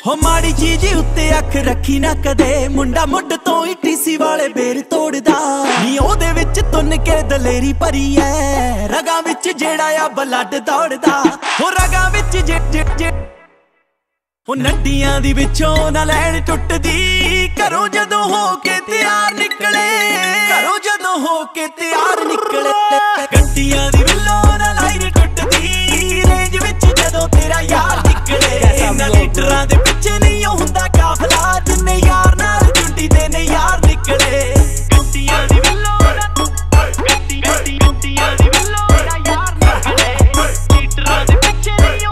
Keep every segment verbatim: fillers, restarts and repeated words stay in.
हो माड़ी चीज उत्ते अख रखी ना कदे, मुंडा मुड तो ही टीसी वाले बेर तोड़दा नी ओदे विच तुन के दलेरी भरी है, रगां विच जेड़ा आ ब्लड दौड़दा। हो रगां विच जे जे जे हो नड्डियां दी विचों ना लैन टुटदी, घरों जदों हो के तैयार निकले, घरों जदों हो के तैयार निकले। गड्डियां दी विल्लों ना लाइन टुटदी, रेंज विच जदों तेरा यार निकले। इन्हां लीडरां दे पिछे नहीं हुंदा काफला, जिन्ने यार नाल जुंडी दे ने यार निकले। गड्डियां दी विल्लों ना गड्डी गड्डी गड्डियां दी विल्लों ना यार निकले, लीडरां दे पिछे नहीं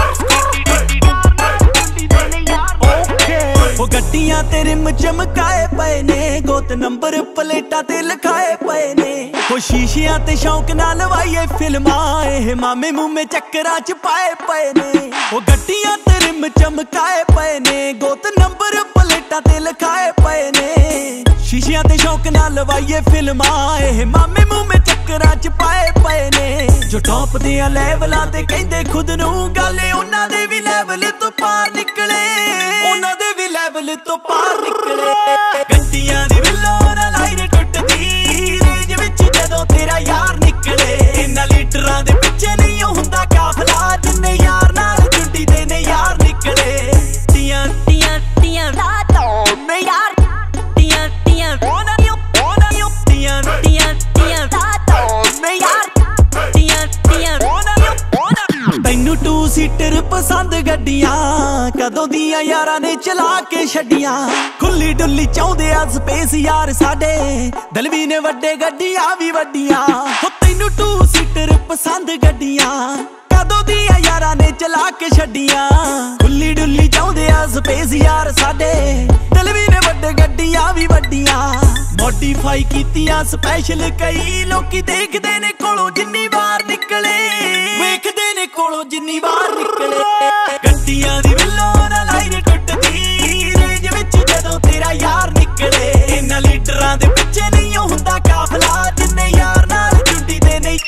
गड्डियां ते रिम चमकाए पए ने, गोत नंबर प्लेटां ते लिखाए पए ने। हो शीशियां ते शौक नाल लवाइए फिल्मां, एह मामे मूमे चक्करां च पाए पए ने। हो गड्डियां ते रिम चमकाए पए ने, गोत नंबर प्लेटां ते लिखाए पए ने। शीशियां ते शौक नाल लवाइए फिल्मां, एह मामे मूमे चक्करां च पाए पए ने। जो टॉप दे लैवलां ते कहंदे खुद नूं, गल उन्हां दे भी लैवल तो पार निकले, उन्हां दे भी लैवल तो पार निकले। गड्डियां दी विल्लों ना लाइन टुटदी, रेंज विच जदों तेरा यार निकले। इन्हां लीडरां दे पिछे नहीं हुंदा काफला, जिन्ने यार नाल जुंडी दे ने यार निकले। टियां टियां टियां रातों में यार, टियां टियां ओना यो ओना यो, टियां टियां टियां रातों में यार, टियां टियां ओना यो ओना। तैनू टू सीटर पसंद गड्डियां, कदों दियां यारां ने चला के छड्डियां। खुली डुली चाहुंदे आ स्पेस यार साडे, दलवी ने वड्डे गड्डियां भी वड्डियां। हो तैनू टू सीटर पसंद गड्डियां, कदों दियां यारां ने चला के छड्डियां। खुली डुली चाहुंदे आ स्पेस यार साडे, दलवी ने वड्डे गड्डियां भी वड्डियां। मॉडिफाई कीतियां स्पैशल कई लोकी देखदे ने कोलों जिन्नी वार निकले, वेखदे ने कोलों जिन्नी वार निकले। गड्डियां दी विल्लों ना लाइन टुटदी, रेंज विच जदों तेरा यार निकले। इन्हां लीडरां दे पिछे नहीं हुंदा काफला, जिन्ने यार नाल जुंडी दे ने।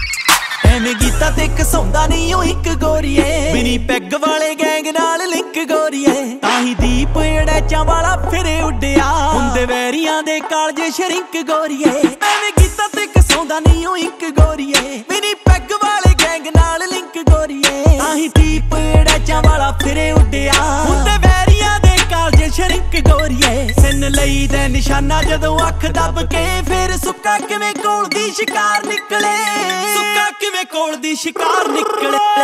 एवें गीता ते कसौंदा नहीं ओ इक गोरीए, बिनी पैग वाले गैंग नाल लिंक गोरीए। ताही दीप अड़ैचां वाला फिरे उड्डिया, हुंदे वैरियां दे कालजे शरिंक गोरीए। एवें गीता ते कसौंदा नहीं ओ इक गोरीए, बिनी पैग वाले गैंग नाल लिंक गोरीए। ताही दीप अड़ैचां वाला फिरे उड्डिया, हुंदे वैरियां दे कालजे शरिंक गोरीए। सिन लई दे निशाना जदों अख दब के, फिर सुक्का किवें कोल दी शिकार निकले, सुक्का किवें कोल दी शिकार निकले।